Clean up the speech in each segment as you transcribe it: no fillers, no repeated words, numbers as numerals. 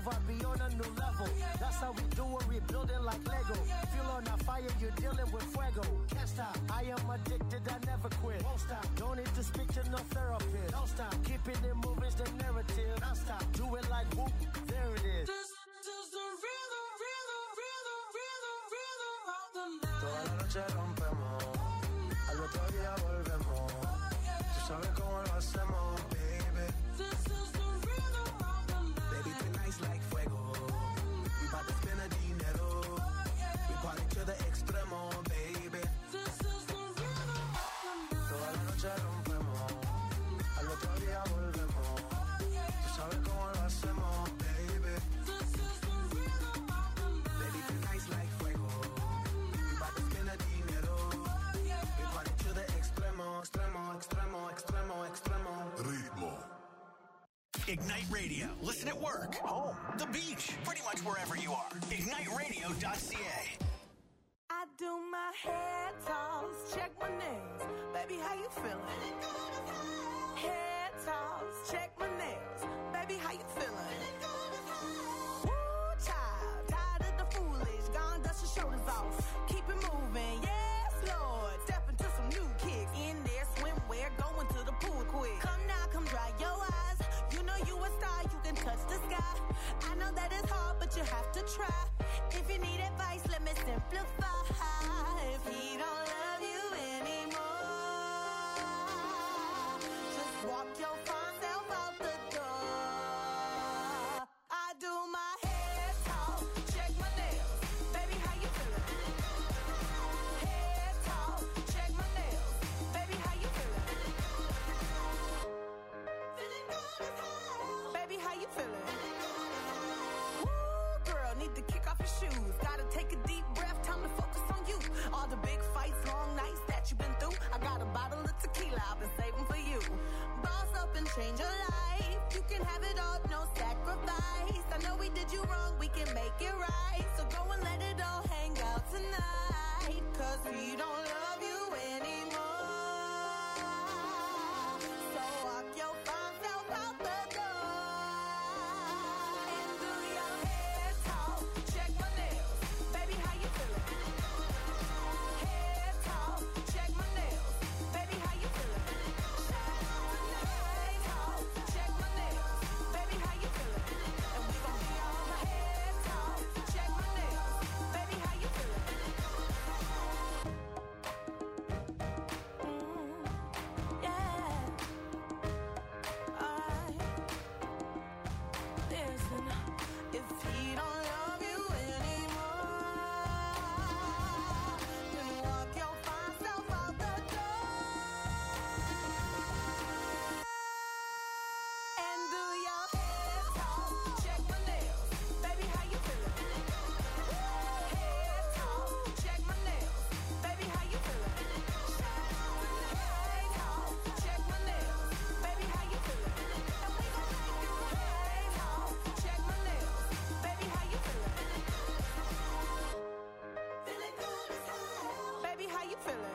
move, I'll be on a new level. That's how we do it, we building like Lego. Feel on that fire, you're dealing with fuego. Can't stop, I am addicted, I never quit. Won't stop, don't need to speak to no therapist. Don't stop, keeping it moving's the narrative. Don't stop, do it like whoop, there it is. This is the rhythm of the night. Toda la noche rompemos, al otro día volvemos. Tú sabes cómo lo hacemos, baby. This is the rhythm of the night. Baby, tonight's like fuego. We bout to spend a dinero. We party to the extremo, baby. This is the rhythm of the night. Toda la noche rompemos, al otro día volvemos. Tú sabes cómo lo hacemos, baby. This is the rhythm of the night. Baby, tonight's like fuego. We bout to spend a dinero. We party to the extremo, extremo, extremo, extremo, extremo. Ritmo. Ignite Radio. Listen at work, home, the beach, pretty much wherever you are. IgniteRadio.ca. I do my hair toss, check my nails. Baby, how you feeling? Hair toss, check my nails. Baby, how you feeling? Woo, child, tired of the foolish. Gone, dust your shoulders off. Keep it moving, yes, Lord. Step into some new kicks. In there, swimwear, going to the pool quick. Come now, come dry your eyes. You know you a star, you can touch the sky. I know that it's hard, but you have to try. If you need advice, let me simplify. If he don't love you anymore, just walk your fine self out the door. I do my hair talk, check my nails. Baby, how you feeling? Hair talk, check my nails. Baby, how you feeling? Feeling good as hell. Baby, how you feeling? Woo, girl, need to kick off your shoes. Gotta take a deep breath, time to focus on you. All the big fights, long nights that you've been through. I got a bottle of tequila I've been saving for you. Boss up and change your life. You can have it all, no sacrifice. I know we did you wrong, we can make it right. So go and let it all hang out tonight. Cause he don't love you anymore. So walk your fine self out the door. And do your hair talk, check my nails. Baby, how you feeling? Hair talk, check my nails. Baby, how you feeling? Hair talk, check my nails. Baby, how you feeling? And we gon' be on the hair talk, check my nails. Baby, how you feeling? Yeah. Alright. Listen, if he don't love you anymore, then walk your fine self out the door. And do your hair talk, check my nails. Baby, how you feeling? Hair talk, check my nails. Baby, how you feeling? Hair talk, check my nails. Baby, how you feeling? And we gon' make you hair talk, check my nails. Baby, how you feeling? Feeling good as hell. Baby, how you feeling?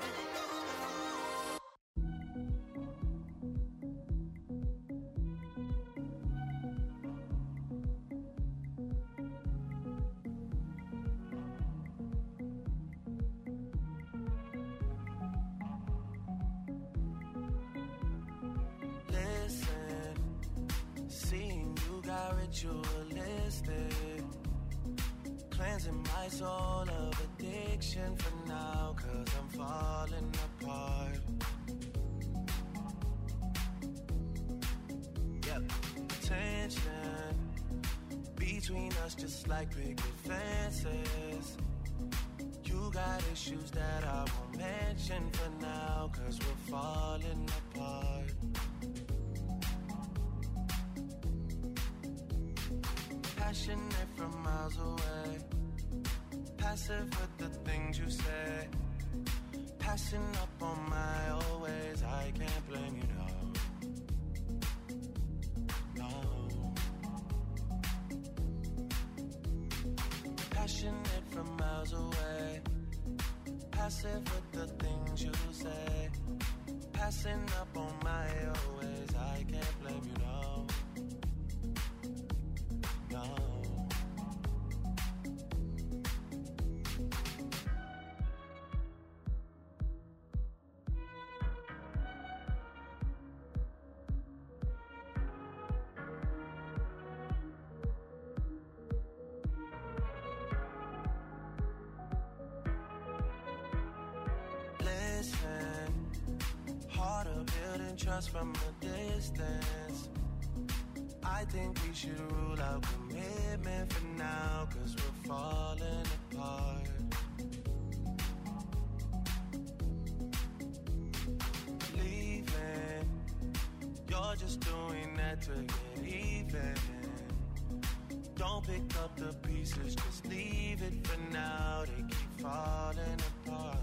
Listen, seeing you got ritualistic, cleansing my soul of addiction for now, cause I'm falling apart. Yep, tension between us just like picket fences. You got issues that I won't mention for now, cause we're falling apart. Passionate from miles away, passive with the things you say, passing up on my old ways. I can't blame you, no. No. Passionate from miles away, passive with the things you say, passing up on my old ways. I can't blame you, no. No. trust from a distance. I think we should rule out commitment for now, 'cause we're falling apart. Leaving, you're just doing that to get even. Don't pick up the pieces, just leave it for now. They keep falling apart.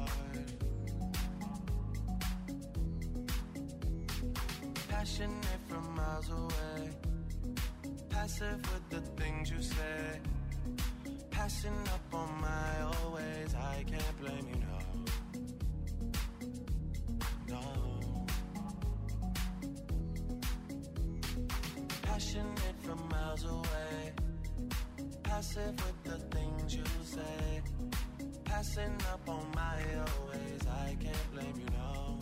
Passionate from miles away, passive with the things you say, passing up on my always. I can't blame you, no. Passionate from miles away, passive with the things you say, passing up on my always. I can't blame you, no.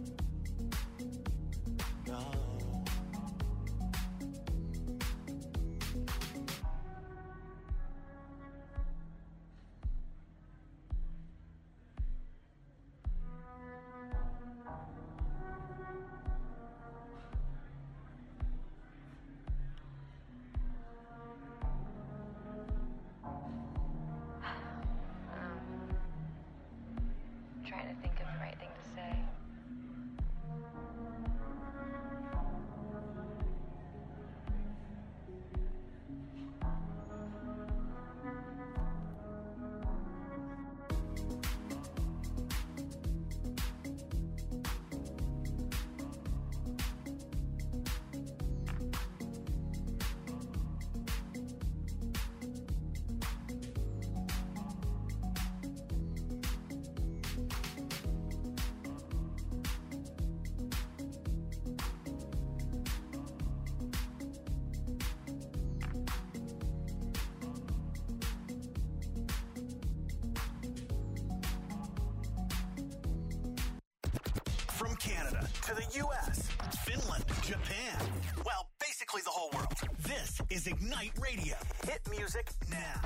Trying to think of the right thing to say. From Canada to the U.S., Finland, Japan, well, basically the whole world. This is Ignite Radio. Hit music now.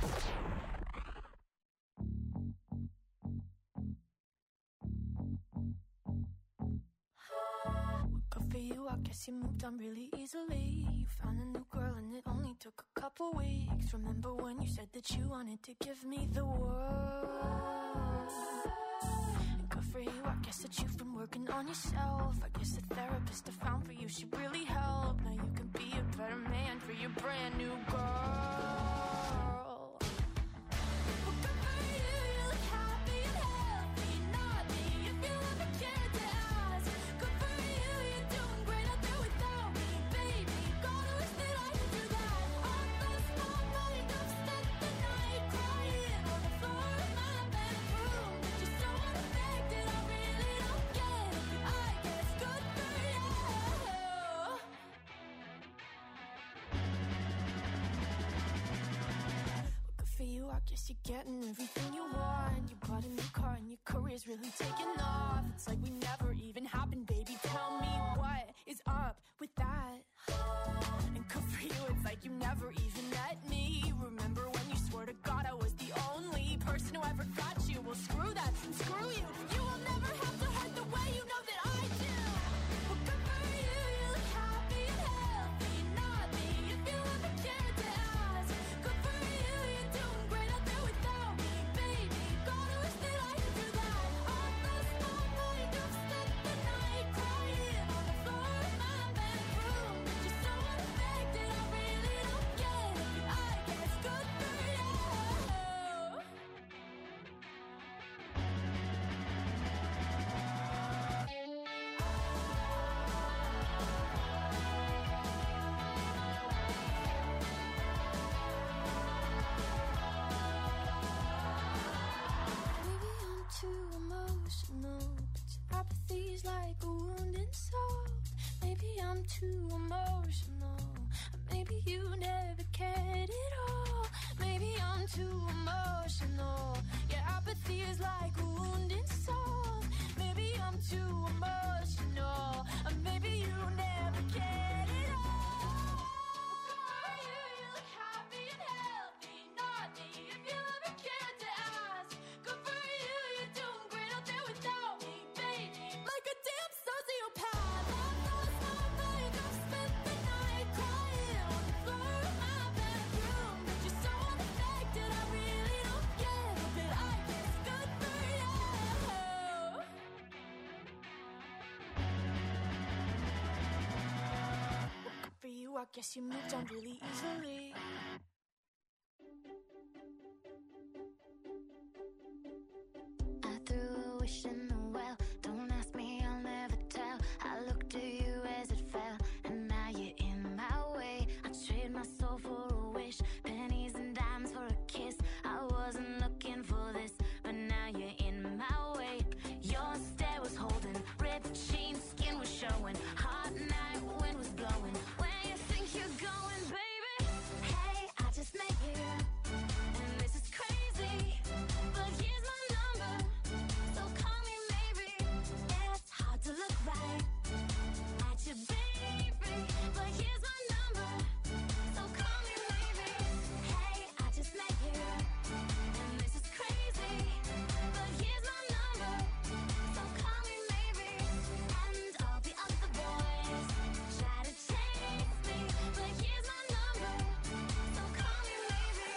Good for you, I guess you moved on really easily. You found a new girl and it only took a couple weeks. Remember when you said that you wanted to give me the world? Good for you, I guess that you've been working on yourself. I guess the therapist I found for you should really help. Now you can be a better man for your brand new girl. Well, good for you, you look happy and healthy. Not me, if you ever cared to ask. Good for you, you're doing great out there without me, baby. Gotta wish that I could do that. I lost my mind, I've spent the night crying on the floor of my bedroom. Just so unaffected, I really don't get it. I guess good for you. Good for you, I guess you're getting everything you want. You bought a new car and your career's really taking off. It's like we never even happened, baby. Tell me what is up with that? And good for you, it's like you never even met me. Remember when you swore to God I was the only person who ever got you? Well, screw that and screw you. You will never have to hurt the way you know that I do. Well, good for you, you look happy and healthy. Not me, if you ever cared to ask. Good for you, you're doing great out there without me, baby. Gotta wish that I could do that. I lost my mind, I've spent the night crying on the floor of my bedroom. Just so unaffected, I really don't get it. I guess good for you. Maybe I'm too emotional, but your apathy's like a wounded soul. Maybe I'm too emotional, maybe you never cared at all. Maybe I'm too emotional, your apathy is like a wounded soul. Maybe I'm too emotional, maybe you never cared at all. You look happy and healthy, not me, if you ever cared to ask. Good for you, you're doing great out there without me, baby. Like a damn sociopath. guess you moved on really easily. I threw a wish in the well. Don't ask me, I'll never tell. I looked to you as it fell, and now you're in my way. I trade my soul for a wish, pennies and dimes for a kiss. I wasn't looking for this, but now you're in my way. Your stare was holding, ripped jeans, skin was showing. Hot night, wind was blowing. Where you think you're going, baby? Hey, I just met you, and this is crazy. But here's my number, so call me maybe. It's hard to look right at you, baby. But here's my number, so call me maybe. Hey, I just met you, and this is crazy. But here's my number, so call me maybe. And all the other boys try to chase me, but here's my number, so call me maybe.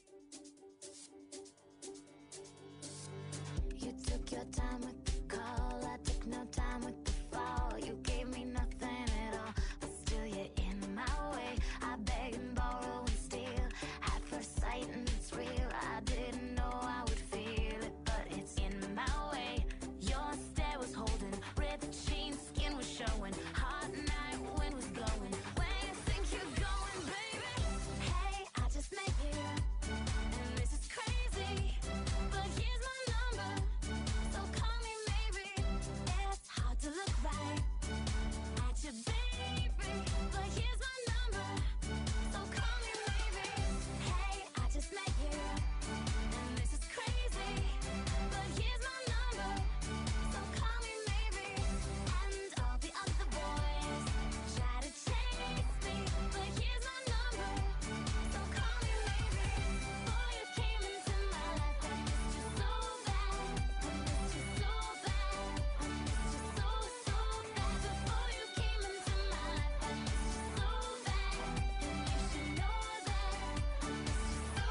You took your time with the call, I took no time with the fall. You gave me nothing at all, but still you're in my way. I beg and borrow and steal, at first sight and it's real. I didn't know I would feel it, but it's in my way. Your stare was holding, ripped jeans, skin was showing. Hot night, wind was blowing. Where you think you're going, baby? Hey, I just met you, and this is crazy. But here's my number, so call me maybe. It's hard to look right at you, baby. But here's my number, so call me maybe. Hey, I just met you, and this is crazy. But here's my number, so call me maybe. And all the other boys try to chase me, but here's my number, so call me maybe. Boy, you came into my life, I missed you so bad. I missed you so bad. I missed you so, so bad. Before you came into my life, I missed you so bad. And you should know that I missed you so,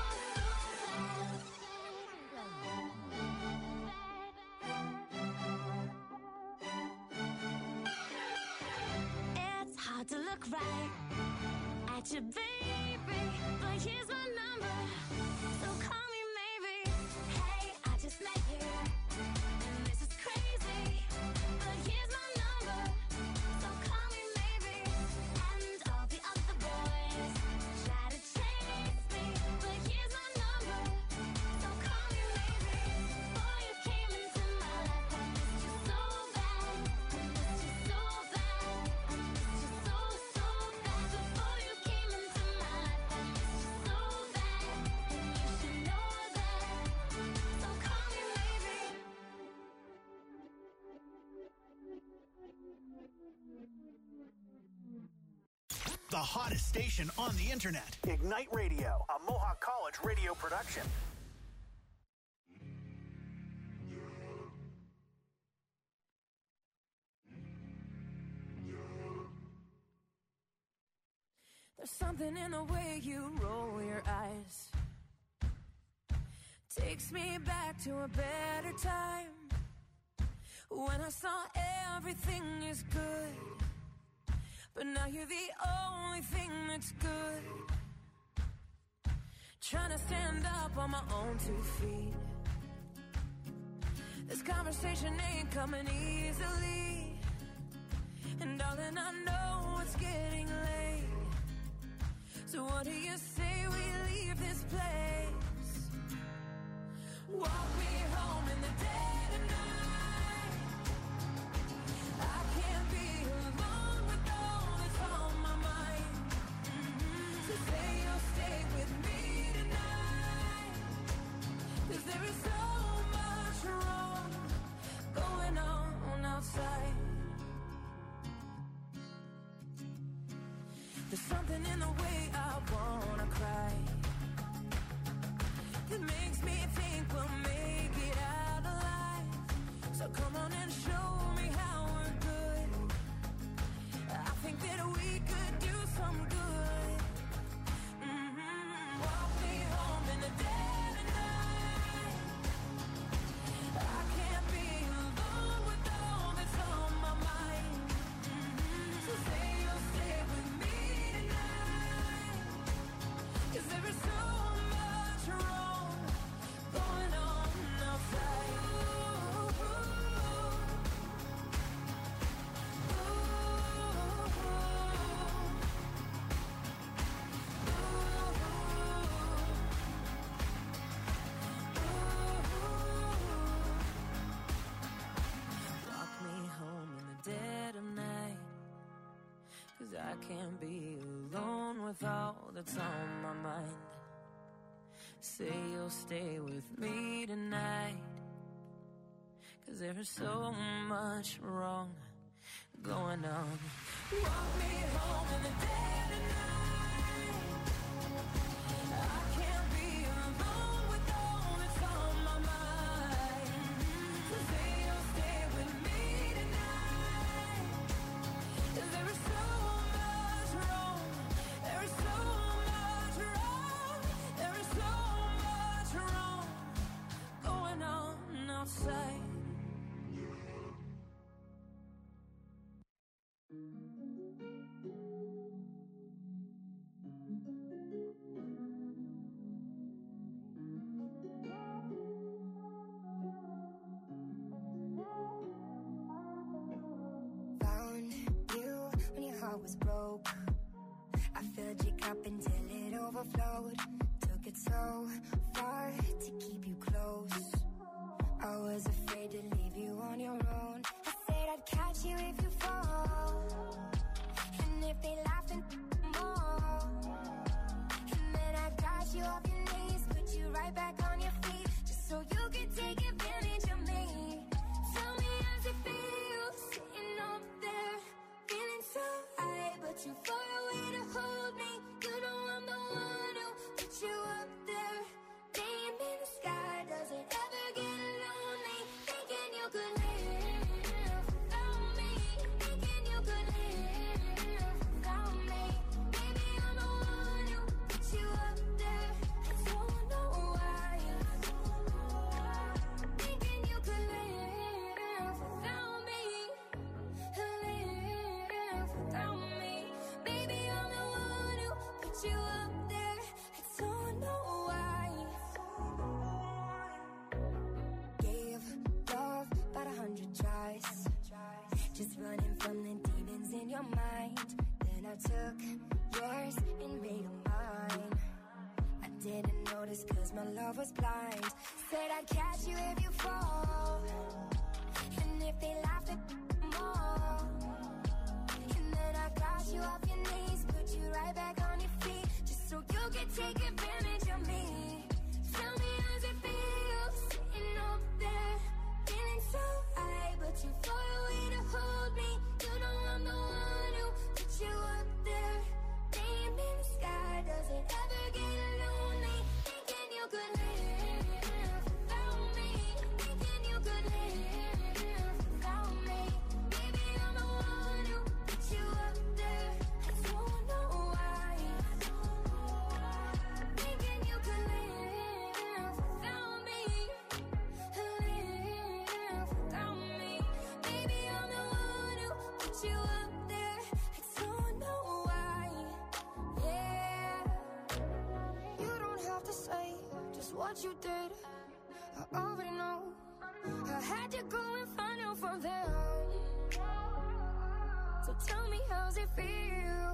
bad. It's hard to look right at you, baby. But here's my number, so call me maybe. Hey, I just met you, and this is crazy. But here's my number, so call me maybe. And all the other boys try to chase me, but here's my number, so call me maybe. Boy, you came into my life, I missed you so bad. I missed you so bad. I missed you so, so bad. Before you came into my life, I missed you so bad. And you should know that, so call me maybe. The hottest station on the internet. Ignite Radio, a Mohawk College radio production. There's something in the way you roll your eyes. Takes me back to a better time, when I saw everything is good. But now you're the only thing that's good. Trying to stand up on my own 2 feet. This conversation ain't coming easily. And darling, I know it's getting late. So what do you say we leave this place? Walk me home in the dead of night. I can't be alone with all that's on my mind. So say you'll stay with me tonight. 'Cause there is so much wrong going on outside. There's something in the way I wanna cry that makes me think we'll make it out alive. So come on and show me how we're good. I think that we could do some good. Walk me home in the dead of night. I can't be alone with all that's on my mind. So say you'll stay with me tonight. can't be alone with all that's on my mind. Say you'll stay with me tonight, 'cause there is so much wrong going on. Walk me home in the dead of night. I can't be alone with all that's on my mind. So say you'll stay with me tonight, 'cause there is so much wrong. There is so much wrong. There is so much wrong going on outside. Found you when your heart was broke. I filled your cup until it overflowed. Took it so far to keep you close. I was afraid to leave you on your own. I said I'd catch you if you fall, and if they laugh then more. And then I got you off your knees, put you right back on your feet, just so you could take advantage of me. Tell me how's it feel, sitting up there, feeling so high, but you far away to hold me. You know I'm the one who put you up there. Name in the sky, does it ever get lonely? Thinking you could live without me. Thinking you could live without me. Maybe I'm the one who put you up there. I don't know why. Thinking you could live without me. Live without me. Baby, I'm the one who put you up there. I don't know why. Gave love about 100 tries, just running from the demons in your mind. Then I took yours and made them mine. I didn't notice 'cause my love was blind. Said I'd catch you if you fall, and if they laughed at more. And then I got you off your knees, put you right back on your feet, just so you could take advantage of me. Tell me how's it feel, sitting up there, feeling so high, but you far away to hold me. You know I'm the one who put you up there. Name in the sky, does it ever get lonely? Thinking you could live without me. Thinking you could live without me. Maybe I'm the one who put you up there. I don't know why. Thinking you could live without me. Live without me. Maybe I'm the one who put you up there. I don't know why. Yeah. You don't have to say just what you did. I already know. I had to go and find out from them. So tell me how's it feel.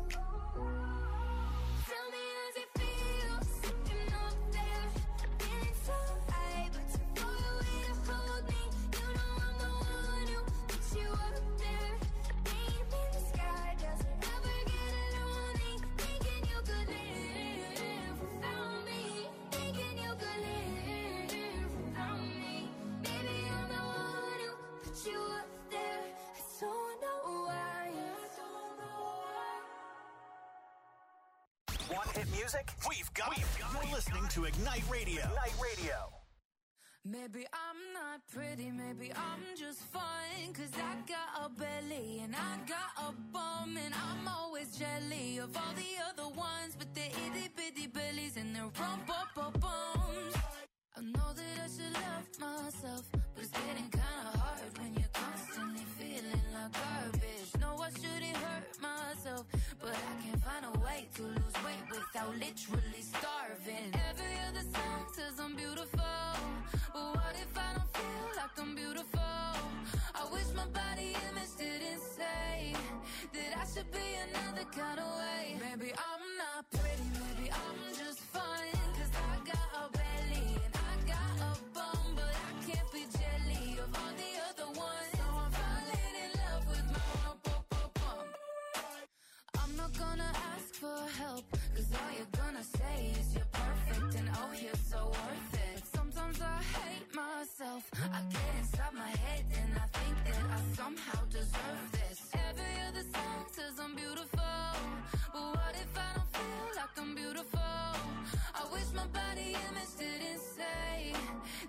Tell me how's it feel, sitting up there, feeling so high, but you far away to hold me. You know I'm the one who put you up there. Name in the sky, does it ever get lonely? Thinking you could live without me. Thinking you could live without me. Maybe I'm the one who put you up there. I don't know why. Want hit music? We've got it. You're listening to Ignite Radio. Ignite Radio. Maybe I'm not pretty, maybe I'm just fine, 'cause I got a belly and I got a bum, and I'm always jelly of all the other ones, but they're itty bitty bellies and they're rump-up-bums. I know that I should love myself, but it's getting kinda hard when you're constantly feeling like garbage. No, I shouldn't hurt myself, but I can't find a way to lose weight without literally starving. Every other song says I'm beautiful, but what if I don't feel like I'm beautiful? I wish my body image didn't say that I should be another kind of way. Maybe I'm not pretty, maybe I'm just fine, 'cause I got a belly and I got a bum, but I can't be jelly of all the other ones. So I'm falling in love with my bum. I'm not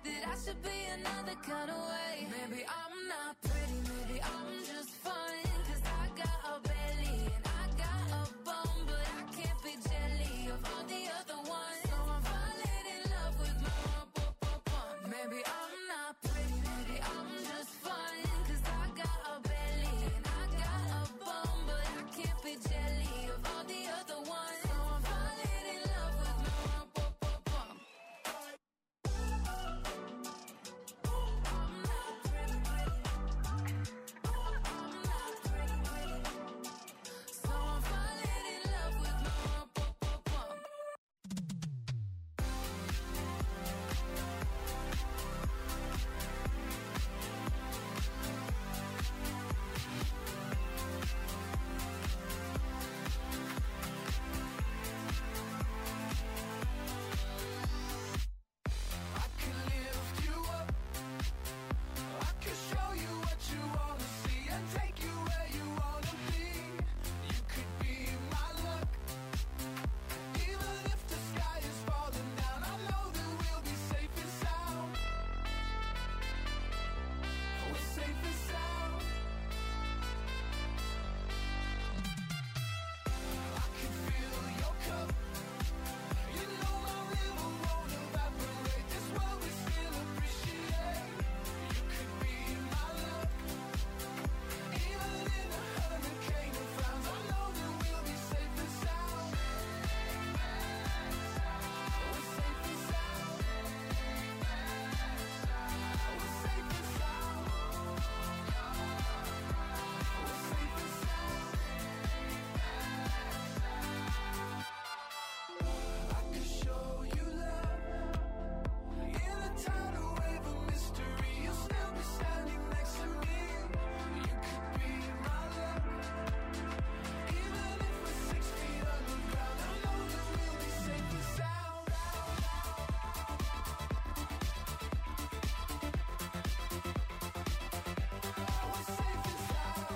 that I should be another kind of way. Maybe I'm not pretty, maybe I'm just fine. Cause I got a belly and I got a bum, but I can't be jelly of all the other ones. So I'm falling in love with my bum. Maybe I'm not pretty, maybe I'm just fine. Cause I got a belly and I got a bum, but I can't be jelly of all the other ones. So I'm falling in love with my bum. So I'm falling in love with my bum. I can lift you up. I can show you what you wanna see and take you where you wanna be. You could be my luck. Even if the sky is falling down, I know that we'll be safe and sound. We're safe and sound. I can fill your cup. You know my river won't evaporate. This world we still appreciate. You could be my luck. Even in a hurricane of frowns, I know that we'll be safe and sound. We're safe and sound. We're safe and sound. We're safe and sound. I could show you love. In a tidal wave of mystery, you'll still be standing next to me. You could be my luck. Even if we're 6 feet underground, I know that we'll be safe and sound. We're safe and sound.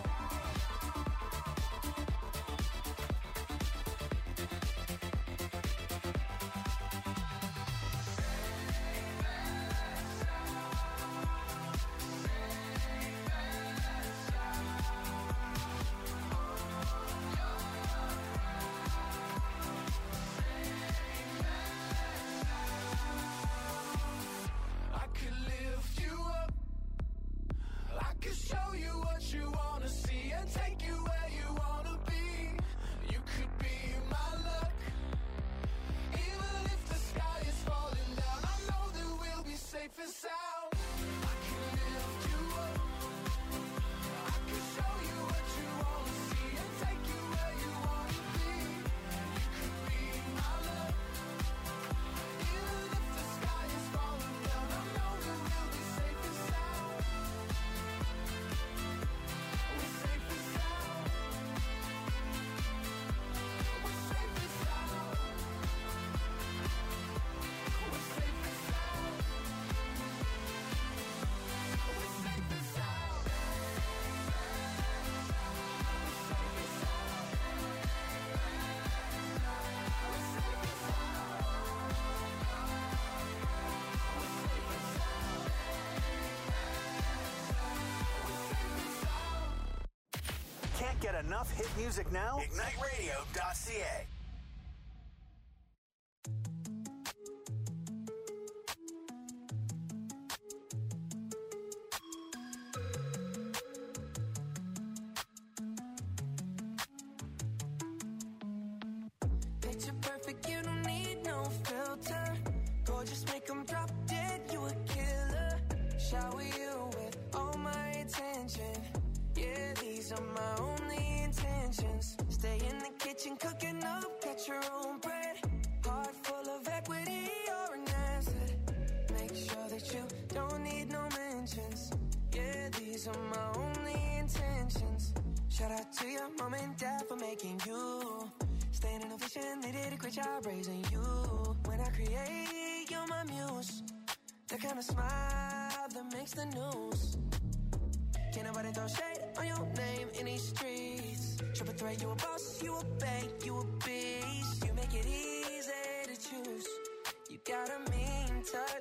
I could lift you up. I could show you what you wanna see and take you where you wanna be. You could be my luck. Even if the sky is falling down, I know that we'll be safe and sound. I can lift you up. I can show you what you wanna see and take you where you wanna be. You could be my luck. Even if the sky is falling down, I know that we'll be safe and sound. We're safe and sound. We're safe and sound. We're safe and sound. We're safe and sound. Can't get enough hit music now? IgniteRadio.ca. Picture perfect, you don't need no filter. Gorgeous, make 'em drop dead, you a killer. Shower you with all my attention. Yeah, these are my only intentions. Stay in the kitchen, cooking up, get your own bread. Heart full of equity, you're an asset. Make sure that you don't need no mentions. Yeah, these are my only intentions. Shout out to your mom and dad for making you. Staying in a vision, they did a great job raising you. When I create, you're my muse. The kind of smile that makes the news. Can't nobody throw shade on your name in these streets. Triple threat, you a boss, you a bank, you a beast. You make it easy to choose. You got a mean touch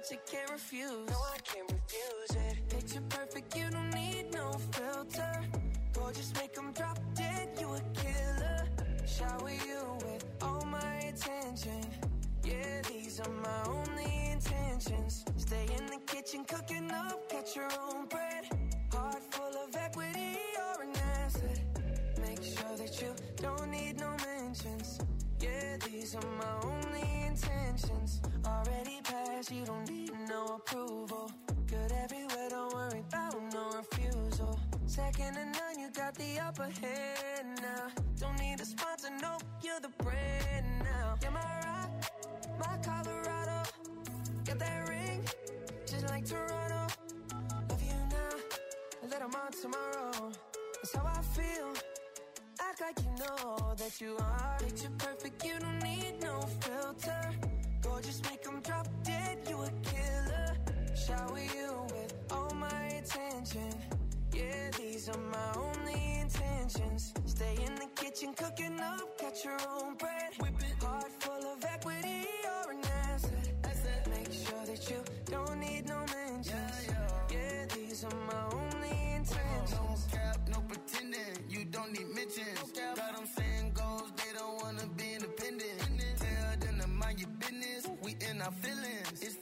but you can't refuse. No, I can't refuse it. Picture perfect, you don't need no filter. Gorgeous, make them drop dead, you a killer. Shower you with all my attention. Yeah, these are my only intentions. Stay in the kitchen, cooking up, catch your own bread. Heart full of equity, you're an asset. Make sure that you don't need no mentions. Yeah, these are my only intentions. Already passed, you don't need no approval. Good everywhere, don't worry about no refusal. Second to none, you got the upper hand now. Don't need a sponsor, no, you're the brand now. You're my rock, my Colorado. Got that ring, just like Toronto. Love you now, a little more tomorrow. That's how I feel. Act like you know that you are. Picture perfect, you don't need no filter. Gorgeous, make them drop dead, you a killer. Shower you with all my attention. Yeah, these are my only intentions. Stay in the kitchen, cooking up, catch your own bread. Whip it. Heart full of equity, you're an asset. Make sure that you don't need no mentions. Yeah, these are my only intentions. No cap, no pretending, you don't need mentions. Got them saying goals, they don't wanna be independent. Tell them to mind your business, we in our feelings. It's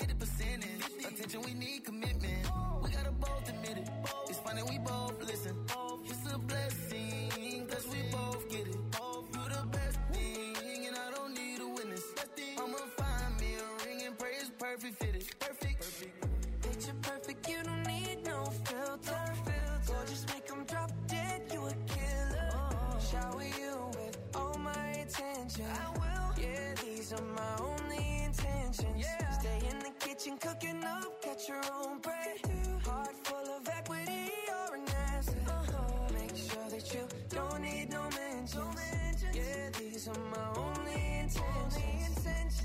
50%. Attention, we need commitment. We gotta both admit it. It's funny, we both listen. It's a blessing, cause we both get it. You the best thing, and I don't need a witness. I'ma find me a ring and pray it's perfect fitted. Perfect. Picture perfect, you don't need no filter. Gorgeous, make them drop dead, you a killer. Shower you with all my attention. I will. Yeah, these are my only intentions. Stay in the kitchen, cooking up, catch your own bread. Heart full of equity, you're an asset. Make sure that you don't need no mentions. Yeah, these are my only intentions.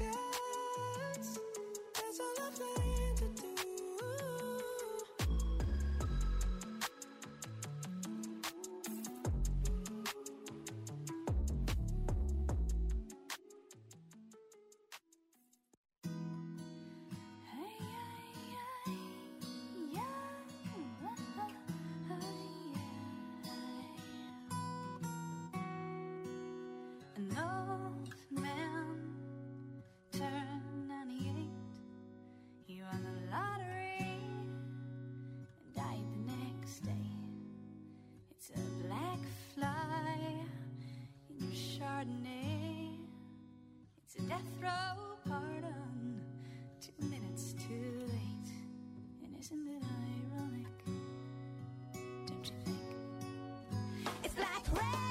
That's all I'm planning to do. An old man turned 98. He won the lottery and died the next day. It's a black fly in your Chardonnay. It's a death row pardon, 2 minutes too late. And isn't it ironic? Don't you think? It's black rain.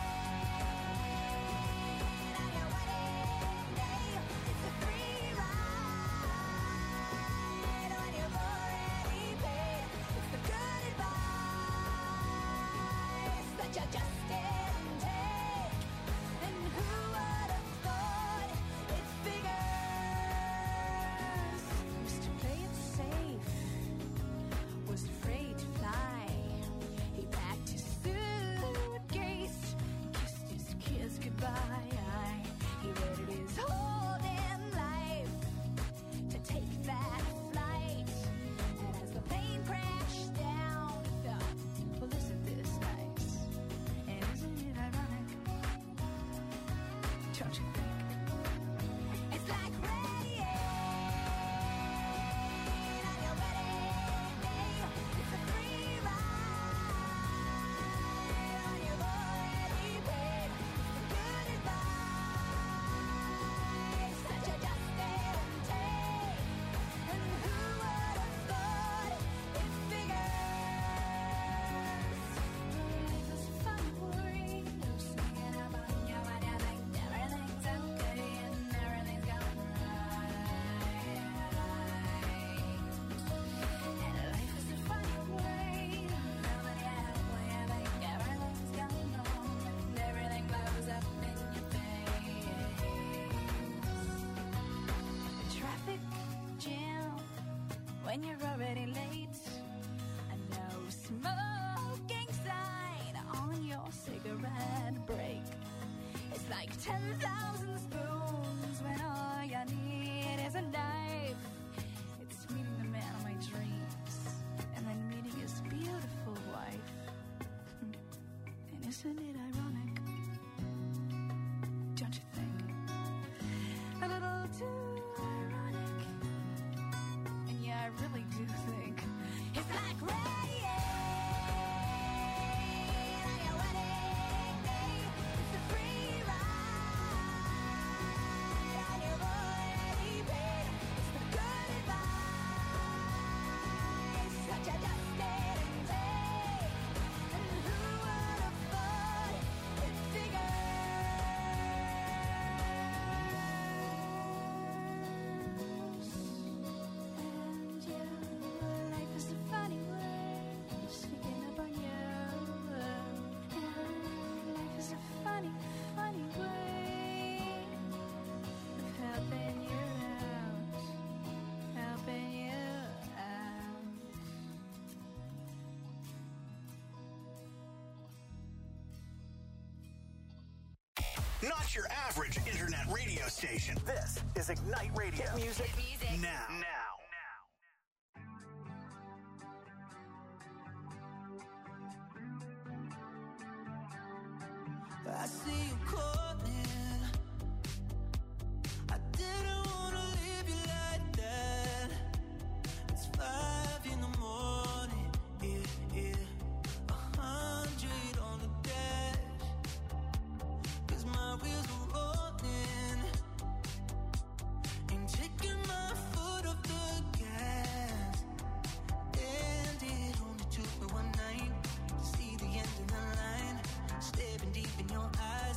When you're already late, a no smoking sign on your cigarette break. It's like 10,000 spoons when all you need is a knife. Isn't it ironic? Don't you think? A little too ironic. And yeah, I really do think it's like rain on your wedding day. It's a free ride on your wedding day. It's the good advice that you just didn't take. And who would have thought it figures? And yeah, life is a funny way sneaking up on you. Yeah, life is a funny, funny way of helping you out, helping you out. Not your average internet radio station. This is Ignite Radio. Hit music. Now. I see you calling. I didn't wanna leave you like that. It's 5 in the morning, yeah. 100 on the dash. 'Cause my wheels are rolling. Ain't taking my foot off the gas. And it only took me one night to see the end of the line. Staring deep in your eyes.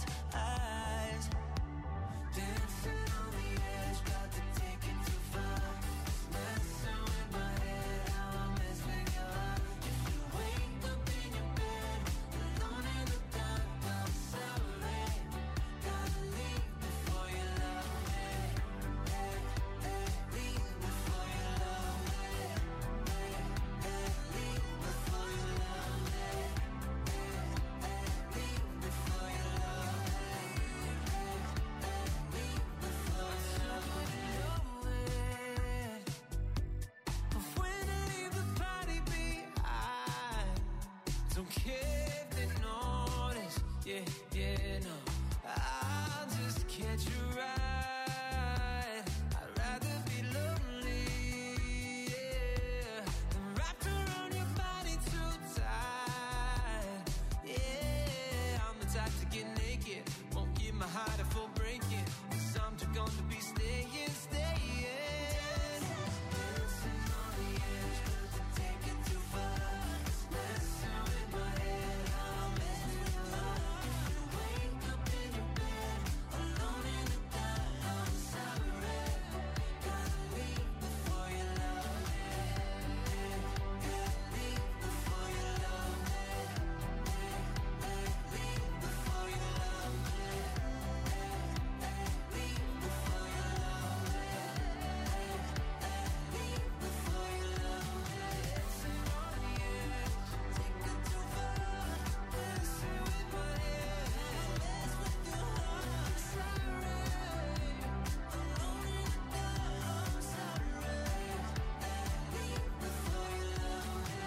Dancing on the edge, about to take it too far. Messing with my head, how I mess with your heart. If you wake up in your bed, alone in the dark, I'm sorry. Gotta leave before you love me. Leave before you love me. Leave before you love me. Leave before you love me. Leave before you love me. But when I leave the party behind, don't care if they notice. Yeah, no. I'll just catch a ride. I'd rather be lonely, yeah, than wrapped around your body too tight. Yeah, I'm the type to get naked, won't give my heart a full breaking. 'Cause I'm just gonna be staying. Dancing on the edge, about to take it too far. Messing with my head, how I mess with your heart. If you wake up in your bed, alone in the dark, I'm sorry. Gotta leave before you love me. Leave before you love me. Leave before you love me. Leave before you love me. Leave before you love me. Dancing on the edge, take it too far. Messing with my head, mess with your heart. Sorry, alone in the dark, I'm sorry. Leave before you love me.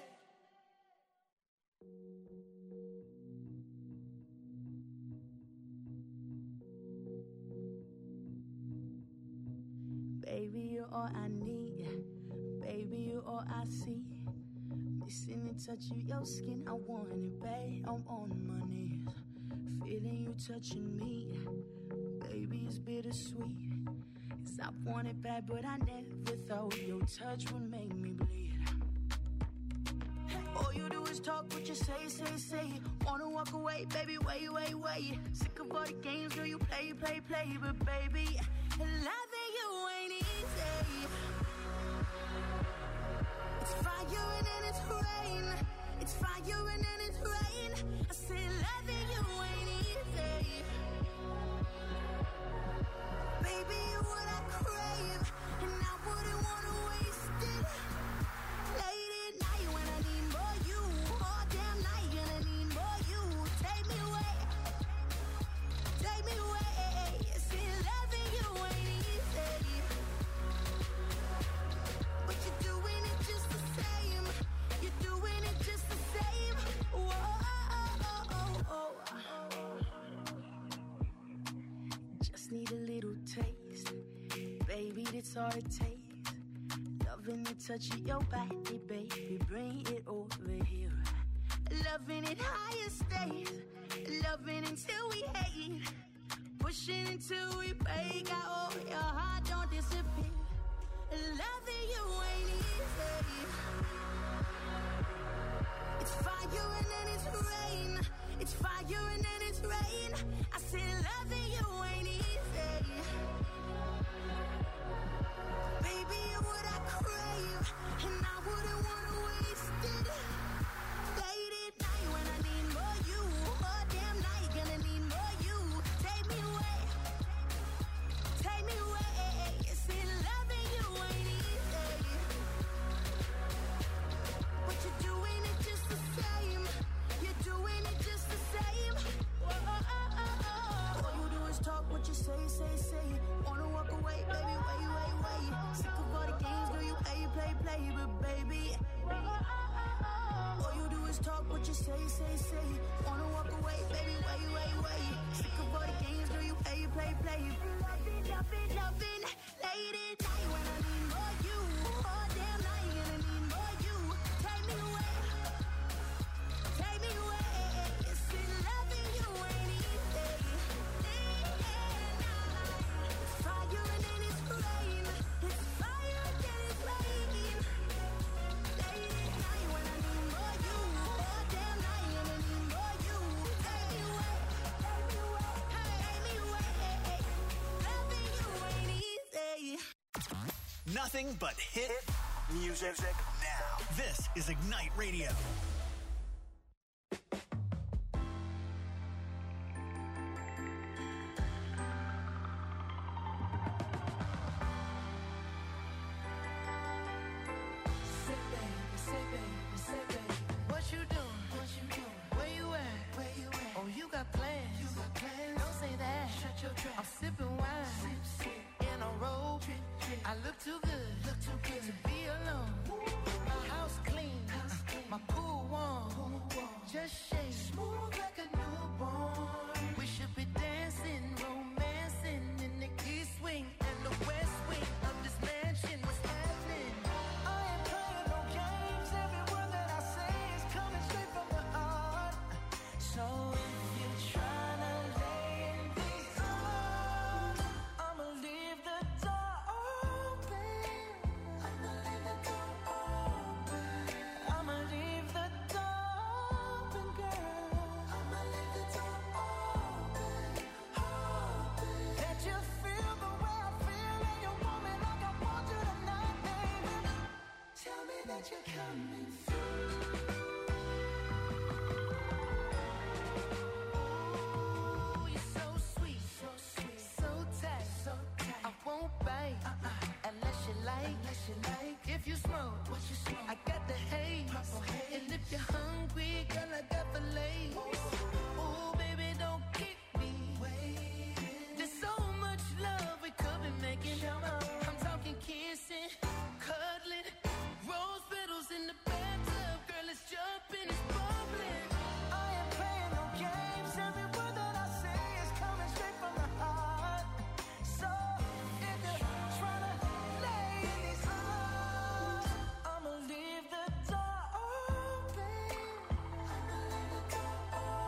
Baby, you're all I need. Baby, you're all I see. Missing the touch of your skin, I want it, babe. I'm on my knees, feeling you touching me. Baby, it's bittersweet. 'Cause I want it bad, but I never thought your touch would make me bleed. All you do is talk, what you say. Wanna walk away, baby, wait. Sick of all the games, girl, you play. But baby, loving you ain't easy. It's fire and then it's rain. It's fire and then it's rain. I say loving you ain't easy. Baby, you're what I crave, and I wouldn't wanna waste it. Late at night when I need more you, all damn night gonna need more you. Take me away. See, loving you ain't easy, but you're doing it just the same. You're doing it just the same. Whoa. just need a little taste. Baby, that's all it takes. Loving the touch of your body, baby, bring it over here. Loving it higher stays. Loving until we hate. Pushing until we break out. Oh, your heart don't disappear. Loving you ain't easy. It's fire and then it's rain. It's fire and then it's rain. I said loving you ain't easy. Baby, you're what I crave, and I wouldn't wanna waste it. Late at night when I need more you. All damn night gonna need more you. Take me away. Take me away. See, loving you ain't easy. But you're doing it just the same. You're doing it just the same. All you do is talk what you say, say, say. Wanna walk away, baby, wait, wait, wait. Sick of all the games, girl, you play, play, play. But baby, all you do is talk what you say, say, say. Wanna walk away, baby, wait, wait, wait. Sick of all the games, girl, you play, play, play. Loving, loving, loving. Late at night when I need more you. All damn night gonna need more you. Take me away. Take me away. It's loving you ain't easy. It's fire and then it's rain. It's fire and then it's rain. Late at night when I need more you. All damn night gonna need more you. Take me away. Take me away. Take me away. Loving you ain't easy. Nothing but hit music now. This is Ignite Radio. What you doing? Where you at? Oh, you got plans. Don't say that. I'm sipping wine in a robe. I look too good to be alone. My house clean, my pool warm. Just shake smooth like a newborn. We should be dancing, romancing in the east wing and the west wing of this mansion. What's happening? I ain't playing no games. Every word that I say is coming straight from the heart. So if you're trying to lay in these arms, I'ma leave the door open. I'ma leave the door open. I'ma leave the door open, girl. I'ma leave the door open. That you feel the way I feel and you want me like I want you tonight, baby. Tell me that you're coming through. Ooh, you're so sweet, so tight. I won't bite unless you like. If you smoke, I got the haze. And if you're hungry, girl, I got the lace. Ooh, baby, don't keep me waiting. There's so much love we could be making. I'm talking kissing, cuddling, rose petals in the bathtub. Girl, it's jumping, it's bubbling. I ain't playing no games. Every word that I say is coming straight from the heart. So if you're trying to lay in these arms, I'ma leave the door open. I'ma leave the door open.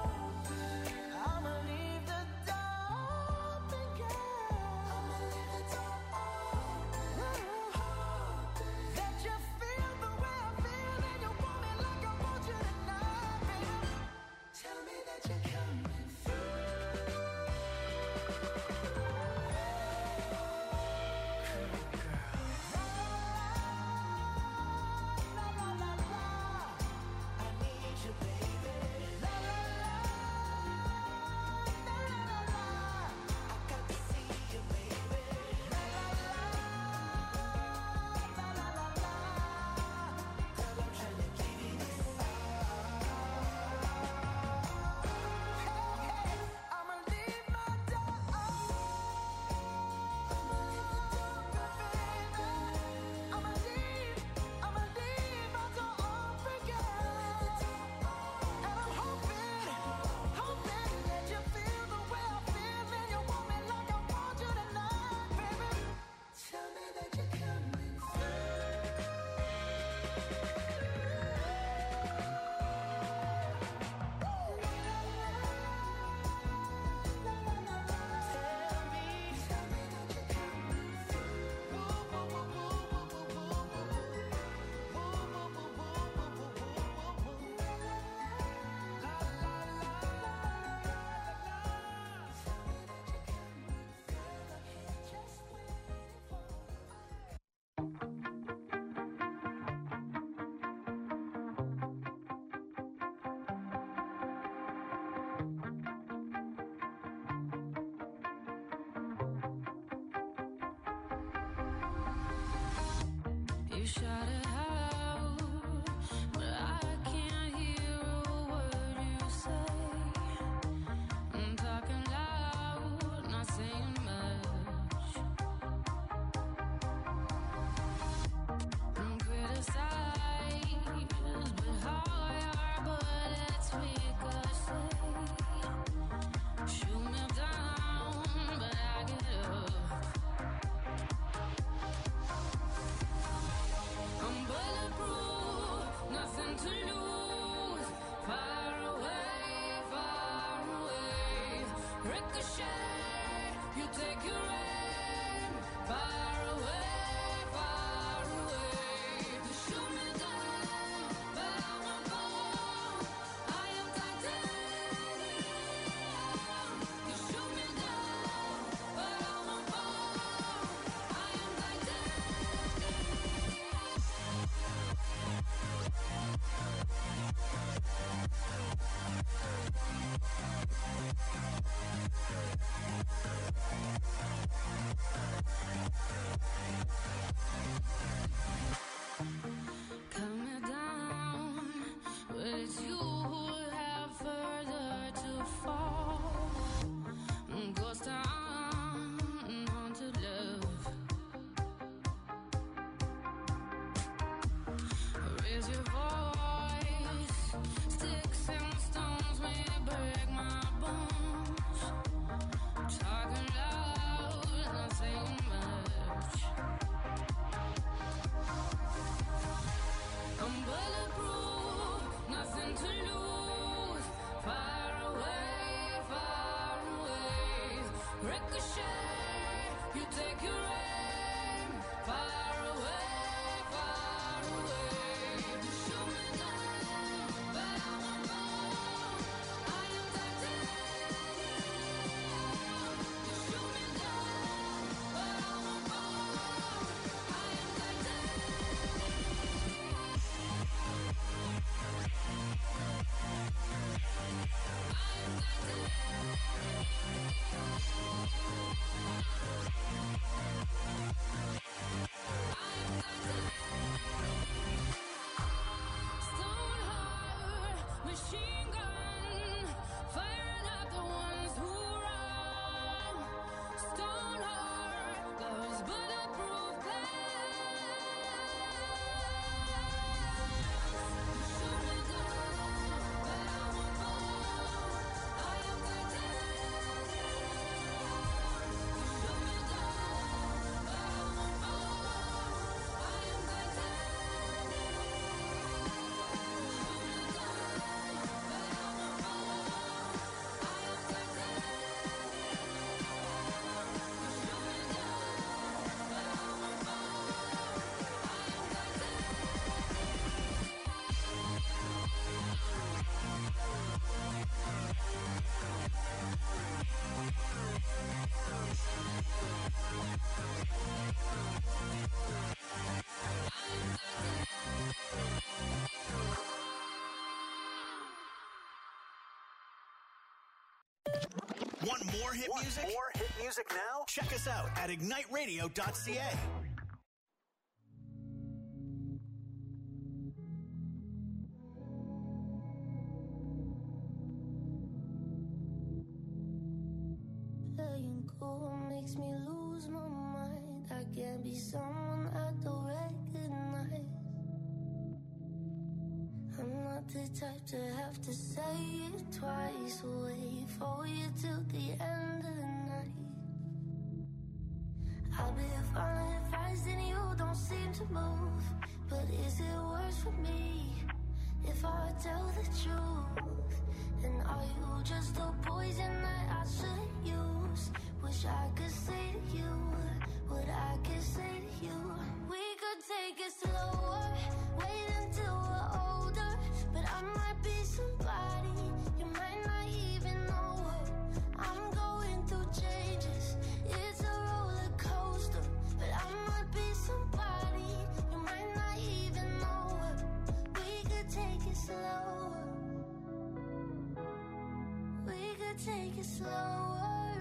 Want more hit music? More hit music now? Check us out at igniteradio.ca. Playing cool makes me lose my mind. I can't be someone I don't recognize. I'm not the type to have to say it twice. Wait for you till the end of the night. I'll be following advice and you don't seem to move. But is it worse for me if I tell the truth? And are you just a poison that I shouldn't use? Wish I could say to you what I could say to you. We could take it slower, wait until we're older. But I might be somebody you might not even know her. I'm going through changes, it's a roller coaster. But I might be somebody you might not even know her. We could take it slower. We could take it slower.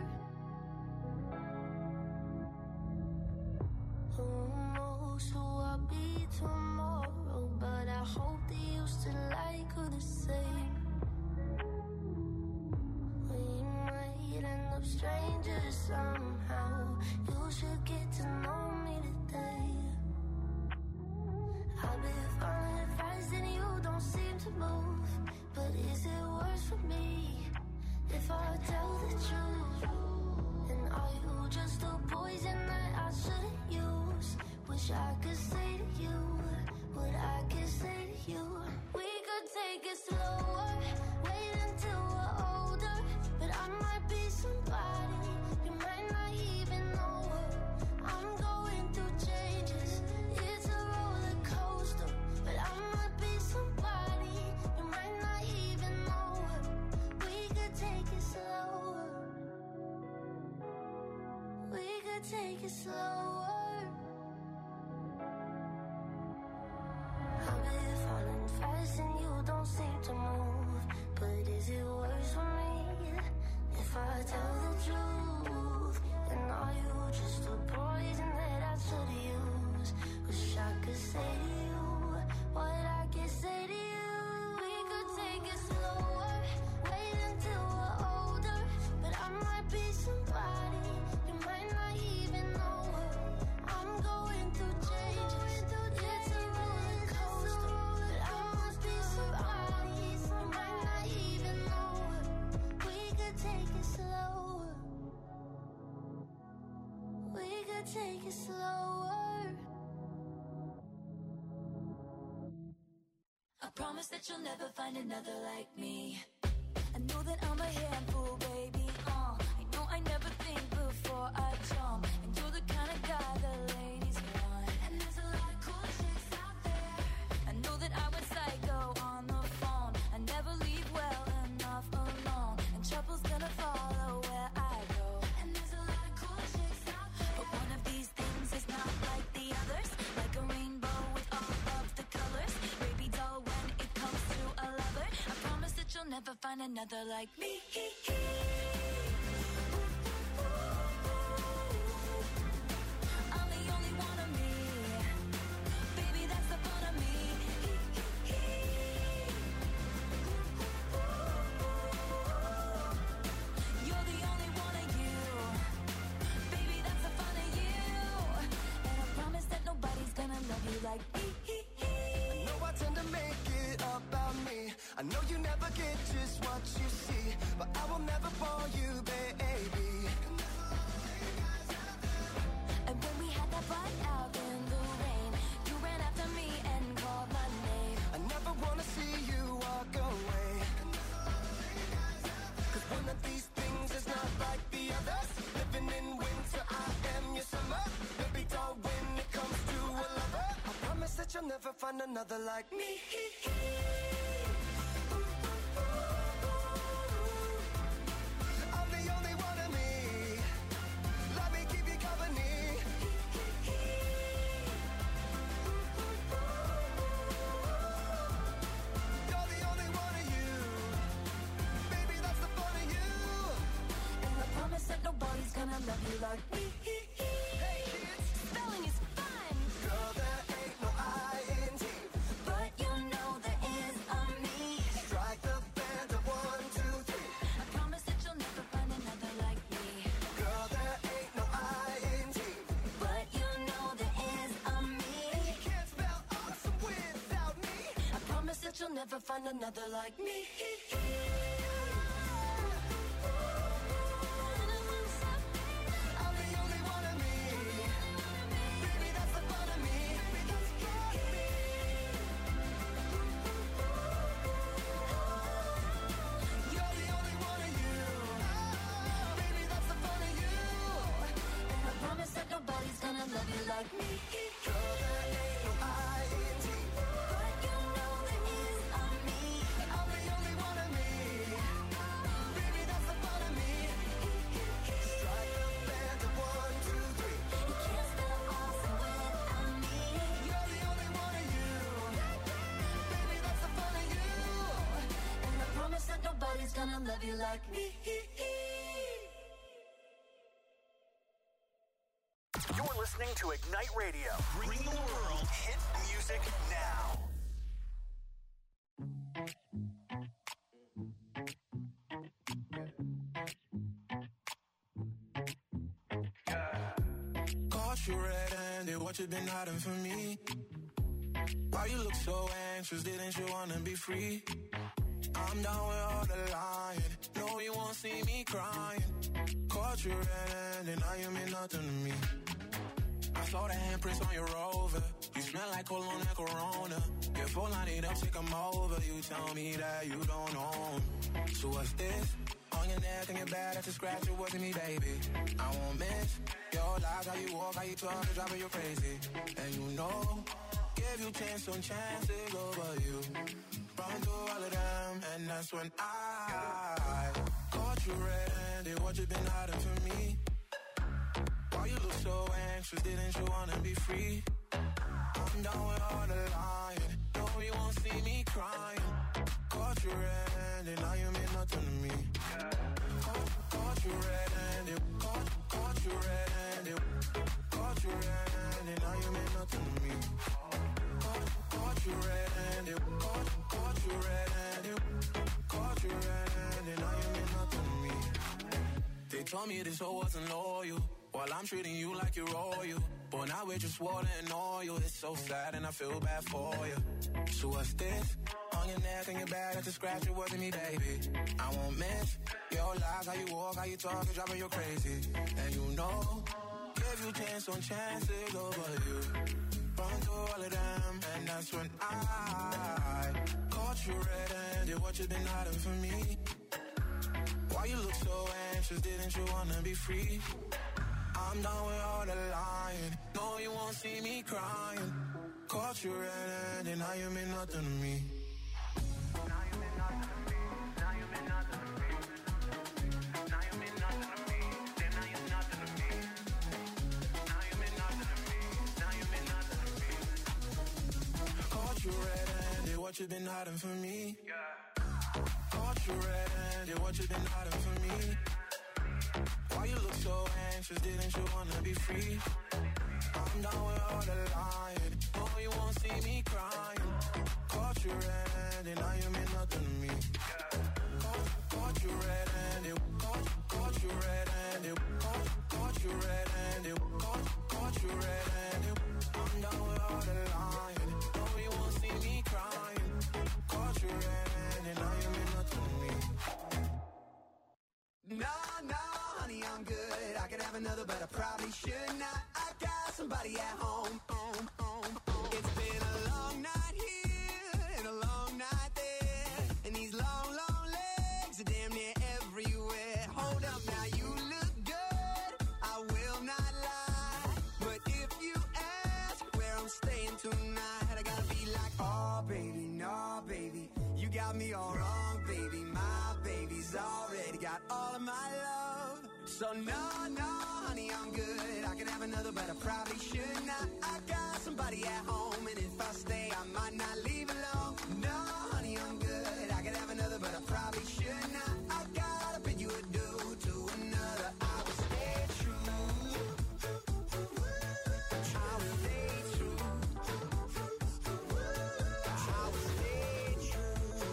Who knows who I'll be tomorrow? But I hope they used to like her the same. We might end up strangers somehow. You should get to know me today. I've been following advice and you don't seem to move. But is it worse for me if I tell the truth? And are you just a poison that I shouldn't use? Wish I could say to you what I could say to you. We could take it slower, wait until we're older. But I might be somebody you might not even know her. I'm going through changes, it's a roller coaster. But I might be somebody you might not even know her. We could take it slower. We could take it slower. I've been falling fast and you don't seem to move. But is it worse for me if I tell the truth? And are you just a poison that I should use? Wish I could say to you what I could say to you. We could take it slower, wait until we're older. But I might be somebody you might not even know her. I'm going through changes, it's a roller coaster. But I must be somebody you might not even know her. We could take it slower. We could take it slower. I promise that you'll never find another like me. I know that I'm a handful, baby. I know I never think before I jump. And you're the kind of guy the ladies want. And there's a lot of cool chicks out there. I know that I went psycho on the phone. I never leave well enough alone. And trouble's gonna follow where I go. And there's a lot of cool chicks out there. But one of these things is not like the others. Like a rainbow with all of the colors. Baby doll, when it comes to a lover, I promise that you'll never find another like me. I'm the only one of me. Baby, that's the fun of me. You're the only one of you. Baby, that's the fun of you. And I promise that nobody's gonna love you like me. I know I tend to make it about me. I know you never get just what you see, but I will never bore you, baby. And when we had that fight out in the rain, you ran after me and called my name. I never wanna see you walk away. Cause one of these things is not like the others. Living in winter, I am your summer. Baby doll, when it comes to a lover, I promise that you'll never find another like me. I'm the only one of me. Let me keep you company. You're the only one of you. Baby, that's the fun of you. And I never find another like me. I'm the only one of me. Baby, that's the fun of me. Baby, that's got me. You're the only one of you. Baby, that's the fun of you. And I promise that nobody's gonna love you like me. You're the A-I-N-T. But you know there is a me. I'm the only one of me. Baby, that's the fun of me. Strike the band to 1, 2, 3. You can't spell awesome without me. You're the only one of you. Baby, that's the fun of you. And I promise that nobody's gonna love you like me. You're listening to Ignite Radio, bringing the world hit music now. Caught you red-handed, what you been hiding from me? Why you look so anxious, didn't you wanna be free? I'm down with all the lying, no you won't see me crying. Caught you red-handed, now you mean nothing to me. I saw the handprints on your Rover. You smell like cologne and Corona. Your phone line it up, take 'em over. You tell me that you don't know 'em. So what's this? On your neck and your back, that's a scratch, it wasn't me, baby. I won't miss your lies, how you walk, how you talk, it's driving you crazy. And you know, give you chance on chances over you. Run through all of them, and that's when I caught you red-handed, what you been hiding from me? Why you look so anxious, didn't you wanna be free? I'm down with all the lying, no you won't see me crying. Caught you red-handed, now you mean nothing to me. Caught you red-handed, caught you red-handed, caught you red-handed, now you mean nothing to me. Caught you red-handed, caught you red-handed, caught you red-handed, now you mean nothing to me. They told me this hoe wasn't loyal, while I'm treating you like you're royal. But now we're just water and oil. It's so sad and I feel bad for you. So what's this? On your neck and your back, that's a scratch, it wasn't me, baby. I won't miss your lies, how you walk, how you talk, it's driving you crazy. And you know, give you chance on chances over you. Run through all of them, and that's when I caught you red-handed, what you been hiding from me? Why you look so anxious, didn't you wanna be free? I'm done with all the lying, no you won't see me crying. Caught you red-handed, now you mean nothing to me. Now you mean nothing to me, now you mean nothing to me. Now you mean nothing to me, then now you're nothing to me. Now you mean nothing to me, now you mean nothing to me. Caught you red-handed, what you been hiding from me? Caught you red-handed, what you been hiding from me? Why you look so anxious, didn't you wanna be free? I'm down with all the lying, no you won't see me crying. Caught you red-handed, now you mean nothing to me. Caught you red-handed, caught you red-handed, caught you red-handed, caught you red-handed. I'm down with all the lying, no you won't see me crying. Caught you red-handed, now you mean nothing to me. No, honey, I'm good. I could have another, but I probably should not. I got somebody at home. It's been a long night here and a long night there, and these long, long legs are damn near everywhere. Hold up now, you look good, I will not lie. But if you ask where I'm staying tonight, I gotta be like, oh baby, no baby, you got me all wrong, baby. My baby's already got all of my love. So no, honey, I'm good. I could have another, but I probably should not. I got somebody at home, and if I stay, I might not leave alone. No, honey, I'm good. I could have another, but I probably should not. I gotta bid you adieu to another. I will stay true. I will stay true. I will stay true.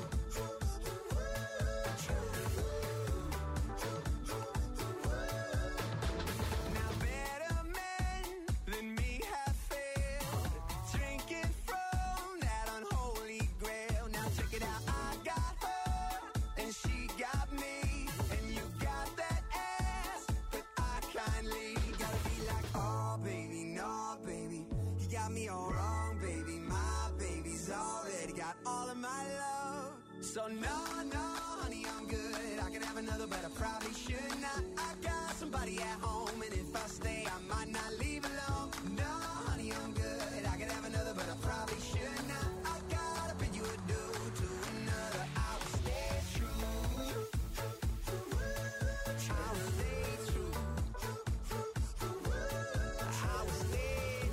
Now better men than me got me all wrong, baby. My baby's already got all of my love. So no, honey, I'm good. I could have another, but I probably should not. I got somebody at home, and if I stay, I might not leave alone. No, honey, I'm good. I could have another, but I probably should not. I gotta bid you adieu to another. I will stay true. I will stay true. I will stay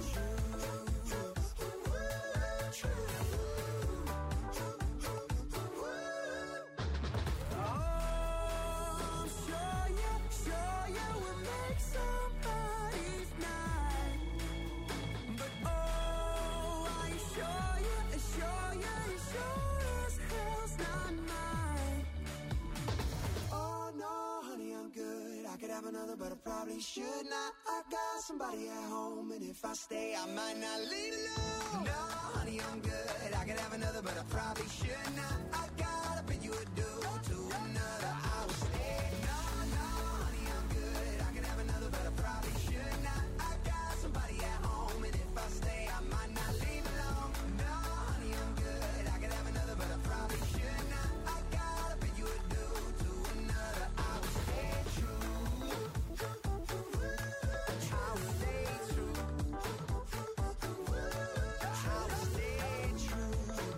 true. Oh, sure you will make somebody's night. But oh, are you sure you sure as hell's not mine? Oh no, honey, I'm good. I could have another, but I probably should not. I got somebody at home, and if I stay, I might not leave alone. No, honey, I'm good. I could have another, but I probably should not. I gotta bid you adieu to another. I will stay. No, honey, I'm good. I could have another, but I probably should not. I got somebody at home, and if I stay, I might not leave alone. No, honey, I'm good. I could have another, but I probably should not. I gotta bid you adieu to another. I will stay true. I will stay true. I will stay true.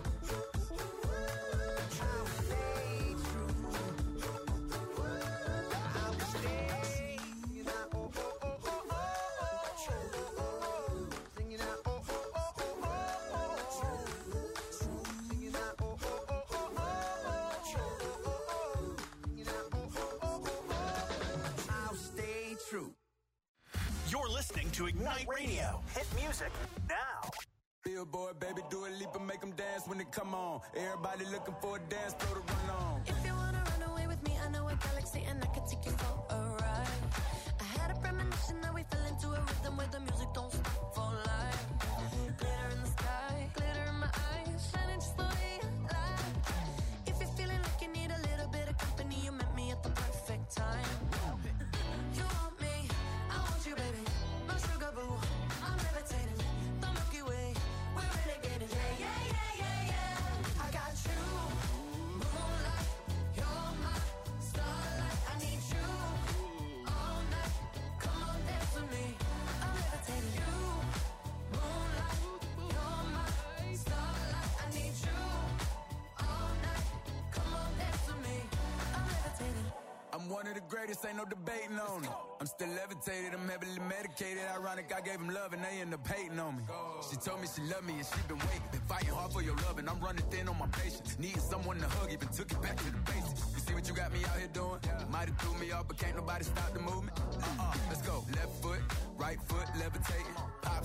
I will stay true. I will stay. Singing out, oh, oh, oh, oh, oh. Singing out, oh, oh, oh, oh, oh. Singing out, oh, oh, oh, oh, oh. Singing out, oh, oh, oh, oh. I'll stay true. You're listening to Ignite Radio. Hit music now. Billboard, baby, do a leap and make them dance when they come on. Everybody looking for a dance floor to run on. If you wanna run away with me, I know a galaxy and I can take you for a ride. I had a premonition that we fell into a rhythm where the music don't stop for life. Glitter in the sky, glitter in my eyes, shining just the way you like. If you're feeling like you need a little bit of company, you met me at the perfect time. You want me, I want you, baby. My sugar boo, I'm levitating. The Milky Way, we're renegading. Yeah, yeah, yeah, yeah, yeah. I got you, moonlight. You're my starlight. I need you all night. Come on, dance with me. I'm levitating. You, moonlight. You're my starlight. I need you all night. Come on, dance with me. I'm levitating. I'm one of the greatest, ain't no debating on it. I'm still levitated, I'm heavily medicated. Ironic, I gave them love and they end up hating on me. She told me she loved me and she been waiting. Been fighting hard for your love and I'm running thin on my patience. Needing someone to hug, even took it back to the basics. You see what you got me out here doing? Might have threw me off, but can't nobody stop the movement. Let's go. Left foot, right foot, levitating. Pop